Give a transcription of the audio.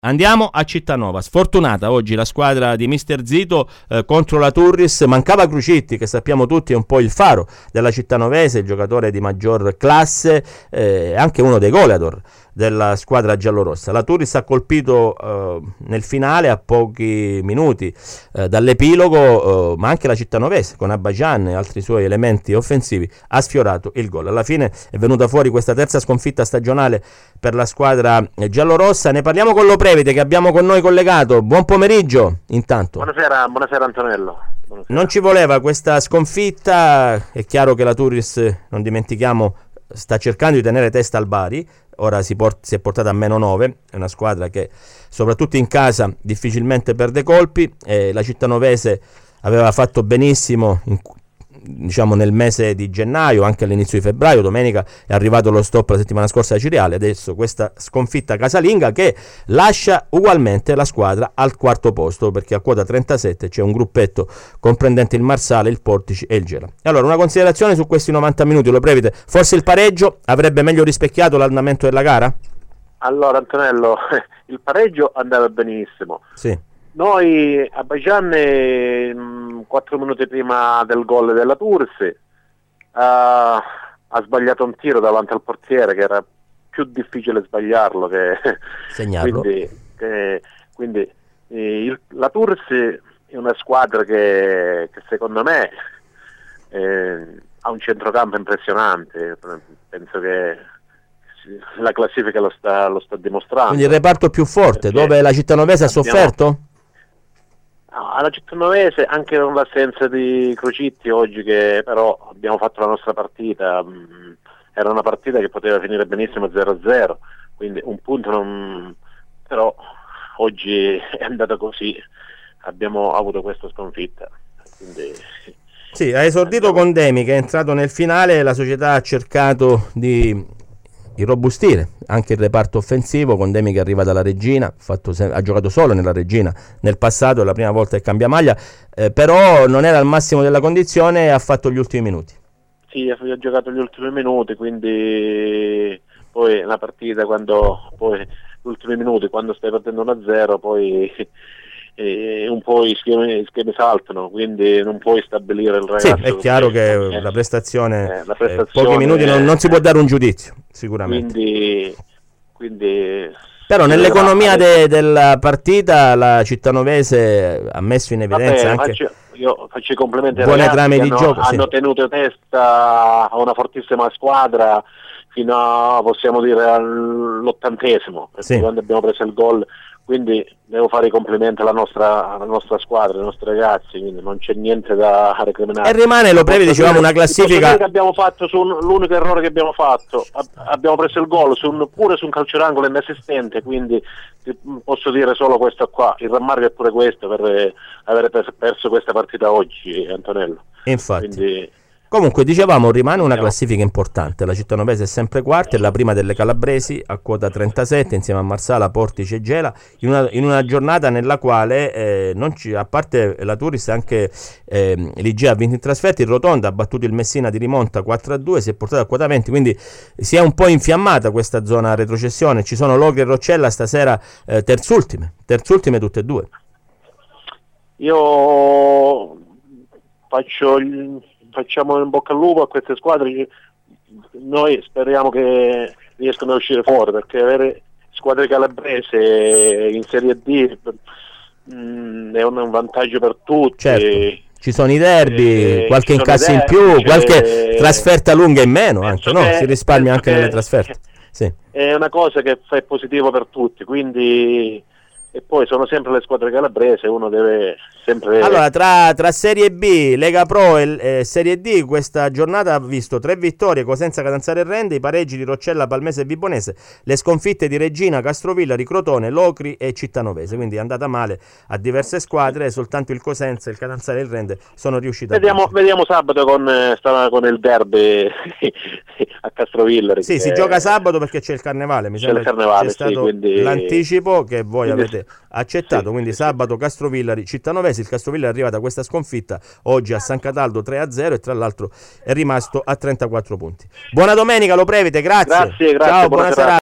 Andiamo a Cittanova, sfortunata oggi la squadra di Mister Zito contro la Turris. Mancava Crucitti, che sappiamo tutti è un po' il faro della cittanovese, il giocatore di maggior classe, anche uno dei goleador della squadra giallorossa. La Turris ha colpito nel finale a pochi minuti dall'epilogo, ma anche la cittanovese con Abajan e altri suoi elementi offensivi ha sfiorato il gol. Alla fine è venuta fuori questa terza sconfitta stagionale per la squadra giallorossa. Ne parliamo con Loprevite, che abbiamo con noi collegato. Buon pomeriggio intanto. Buonasera Antonello. Buonasera. Non ci voleva questa sconfitta. È chiaro che la Turris, non dimentichiamo, sta cercando di tenere testa al Bari. Ora si è portata a -9, è una squadra che soprattutto in casa difficilmente perde colpi. La cittanovese aveva fatto benissimo diciamo nel mese di gennaio, anche all'inizio di febbraio. Domenica è arrivato lo stop la settimana scorsa a Ciriale, adesso questa sconfitta casalinga che lascia ugualmente la squadra al quarto posto, perché a quota 37 c'è un gruppetto comprendente il Marsale, il Portici e il Gela. Allora, una considerazione su questi 90 minuti, Loprevite: forse il pareggio avrebbe meglio rispecchiato l'andamento della gara? Allora Antonello, il pareggio andava benissimo. Sì. Noi a Bajan 4 minuti prima del gol della Turris ha sbagliato un tiro davanti al portiere, che era più difficile sbagliarlo che segnarlo. Quindi la Turris è una squadra che secondo me ha un centrocampo impressionante. Penso che la classifica lo sta dimostrando. Quindi il reparto più forte, dove la cittanovese ha sofferto? Alla cittanovese, anche con l'assenza di Crucitti oggi, che però abbiamo fatto la nostra partita, era una partita che poteva finire benissimo 0-0, quindi un punto però oggi è andata così, abbiamo avuto questa sconfitta. Quindi sì, ha esordito con Demi, che è entrato nel finale. La società ha cercato di irrobustire anche il reparto offensivo, con Demi che arriva dalla Regina, ha giocato solo nella Regina nel passato, è la prima volta che cambia maglia, però non era al massimo della condizione e ha fatto gli ultimi minuti. Sì, ha giocato gli ultimi minuti, quindi poi la partita, gli ultimi minuti, quando stai perdendo 1-0, poi un po' i schemi saltano, quindi non puoi stabilire il ragazzo. Sì, è chiaro che la prestazione pochi minuti non si può dare un giudizio, sicuramente. Quindi però nell'economia della partita la cittanovese ha messo in evidenza io faccio i complimenti ai buone ragazzi trame di gioco. Hanno tenuto testa a una fortissima squadra fino a, possiamo dire, all'80°, perché quando abbiamo preso il gol. Quindi devo fare i complimenti alla nostra squadra, ai nostri ragazzi, quindi non c'è niente da recriminare. E rimane, Loprevite, dicevamo, una classifica che abbiamo fatto l'unico errore che abbiamo fatto, abbiamo preso il gol pure su un calcio d'angolo inesistente, quindi posso dire solo questo qua. Il rammarico è pure questo, per aver perso questa partita oggi, Antonello. Infatti. Comunque, dicevamo, rimane una classifica importante. La cittanovese è sempre quarta, è la prima delle calabresi a quota 37 insieme a Marsala, Portici e Gela, in una giornata nella quale a parte la Turris, anche l'Igea ha vinto in trasferta. Il Rotonda ha battuto il Messina di rimonta 4-2, si è portato a quota 20, quindi si è un po' infiammata questa zona retrocessione. Ci sono Logri e Roccella stasera terzultime tutte e due. Io facciamo in bocca al lupo a queste squadre. Noi speriamo che riescano a uscire fuori, perché avere squadre calabrese in Serie D è un vantaggio per tutti. Certo. Ci sono i derby, qualche incasso in più, qualche trasferta lunga in meno, anche, no? Si risparmia anche nelle trasferte. Sì. È una cosa che è positiva per tutti, quindi. E poi sono sempre le squadre calabrese, uno deve sempre. Allora, tra Serie B, Lega Pro e Serie D, questa giornata ha visto 3 vittorie: Cosenza, Catanzaro e Rende, i pareggi di Roccella, Palmese e Vibonese, le sconfitte di Regina, Castrovillari, Crotone, Locri e Cittanovese. Quindi è andata male a diverse squadre, soltanto il Cosenza, il Catanzaro e il Rende sono riusciti vediamo sabato con il derby a Castrovillari. Sì, si gioca sabato perché c'è il carnevale, mi sembra. C'è stato l'anticipo che voi avete accettato, quindi sabato Castrovillari, Cittanovese. Il Castrovillari è arrivata a questa sconfitta oggi a San Cataldo 3-0 e tra l'altro è rimasto a 34 punti. Buona domenica, Loprevite, grazie. Grazie, ciao, buona serata.